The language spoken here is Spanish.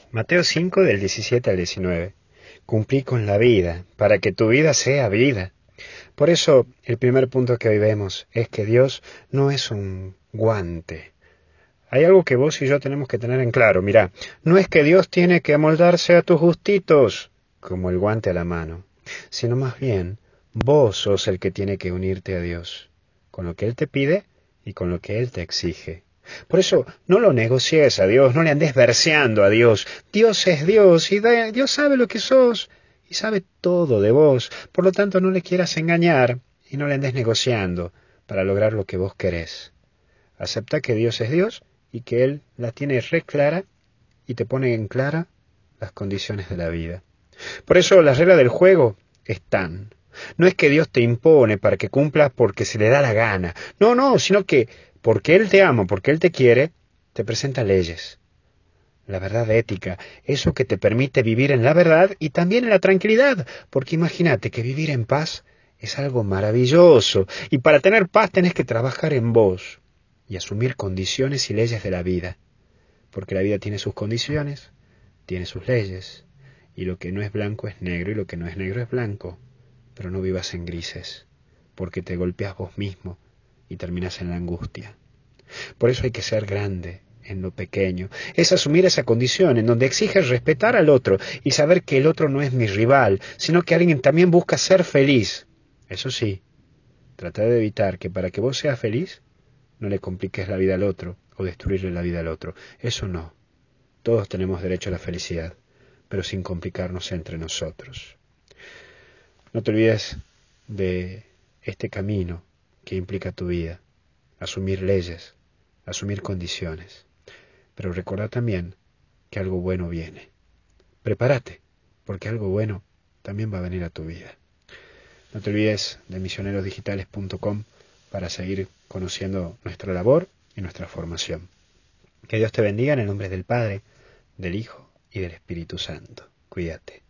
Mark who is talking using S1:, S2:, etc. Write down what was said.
S1: Mateo 5 del 17 al 19. Cumplí con la vida, para que tu vida sea vida. Por eso, el primer punto que hoy vemos es que Dios no es un guante. Hay algo que vos y yo tenemos que tener en claro. Mirá, no es que Dios tiene que amoldarse a tus gustitos, como el guante a la mano, sino más bien, vos sos el que tiene que unirte a Dios, con lo que Él te pide y con lo que Él te exige. Por eso, no lo negocies a Dios, no le andes verseando a Dios. Dios es Dios y Dios sabe lo que sos y sabe todo de vos. Por lo tanto, no le quieras engañar y no le andes negociando para lograr lo que vos querés. Acepta que Dios es Dios y que Él la tiene re clara y te pone en clara las condiciones de la vida. Por eso las reglas del juego están. No es que Dios te impone para que cumplas porque se le da la gana. No, sino que porque Él te ama, porque Él te quiere, te presenta leyes. La verdad ética, eso que te permite vivir en la verdad y también en la tranquilidad, porque imagínate que vivir en paz es algo maravilloso y para tener paz tenés que trabajar en vos y asumir condiciones y leyes de la vida, porque la vida tiene sus condiciones, tiene sus leyes, y lo que no es blanco es negro y lo que no es negro es blanco, pero no vivas en grises, porque te golpeas vos mismo y terminas en la angustia. Por eso hay que ser grande en lo pequeño. Es asumir esa condición en donde exiges respetar al otro y saber que el otro no es mi rival, sino que alguien también busca ser feliz. Eso sí, trata de evitar que para que vos seas feliz no le compliques la vida al otro o destruirle la vida al otro. Eso no. Todos tenemos derecho a la felicidad, pero sin complicarnos entre nosotros. No te olvides de este camino que implica tu vida, asumir leyes, asumir condiciones. Pero recuerda también que algo bueno viene. Prepárate, porque algo bueno también va a venir a tu vida. No te olvides de misionerosdigitales.com para seguir conociendo nuestra labor y nuestra formación. Que Dios te bendiga en el nombre del Padre, del Hijo y del Espíritu Santo. Cuídate.